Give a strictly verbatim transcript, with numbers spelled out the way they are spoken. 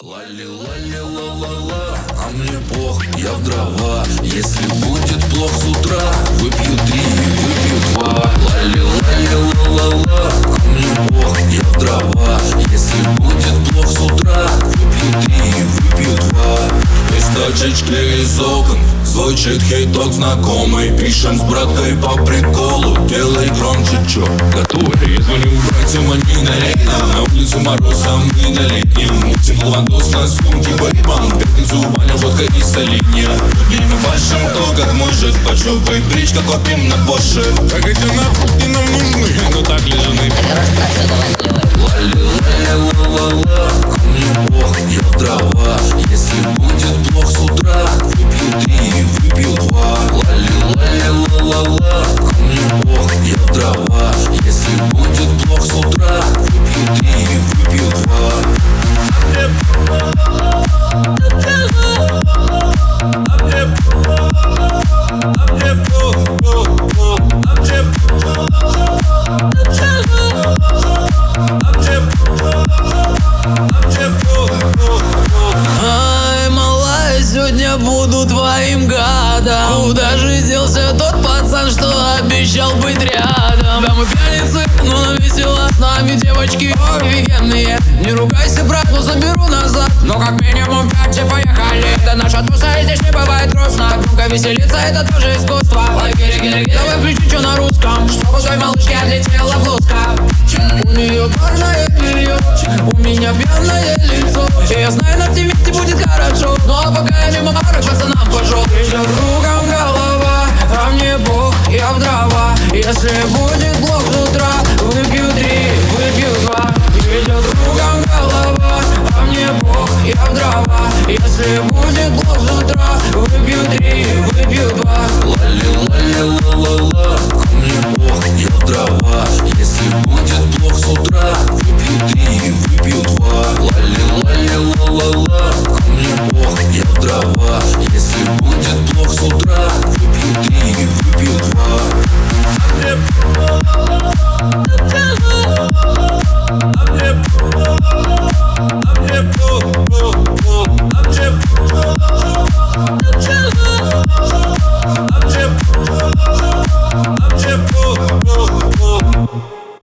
Лали-лали-ла-ла-ла, а мне пох, я в дрова. Если будет плохо с утра, выпью три, выпью два. Лали-лали-ла-ла-ла, а мне пох, я в дрова. Если будет плохо с утра, выпью три, выпью два. Из точечки из окон звучит хиток знакомый. Пишем с браткой по приколу, делай громче, чё? Готовы? Я звоню братьям, они на рейдах. На улице мороз, а мы на летнем. Мутим лавандос на сумке, бэйбан. В пятницу баня, водка и солинья. Время большим, то как может. Почупай бричка, копим на Порше. Как эти напутки нам нужны, но так лежаны. Ла-ла-ла-ла-ла, а мне пох, я в дрова. Если будет плохо с утра, выпью три, выпью два. Ла-ла-ла-ла-ла, а мне пох, я в дрова. Если будет плохо с утра, выпью три, выпью два. Ай, малая, сегодня буду твоим гадом. Куда же делся тот пацан, что обещал быть рядом? Да мы пьяницы, но нам весело. С нами девочки офигенные. Не ругайся, брат, но заберу назад. Но как минимум пять, все поехали. Это наша туса, и здесь не бывает грустно. Так громко веселиться, это тоже искусство. Ой, гири-гири-гири, давай включи, что на русском. Чтобы той малышке отлетела блузка. У нее парное белье, у меня пьяное лицо. И я знаю, на тебе будет хорошо. Ну а пока я мимо пары пацанам пошел. Идет кругом голова, а мне бог, я в дрова. Если будет плохо с утра, выпью три, выпью два. Идет кругом голова, а мне бог, я в дрова. Если будет плохо с утра, выпью три, выпью два. Лали-лали-ла-ла-ла, а мне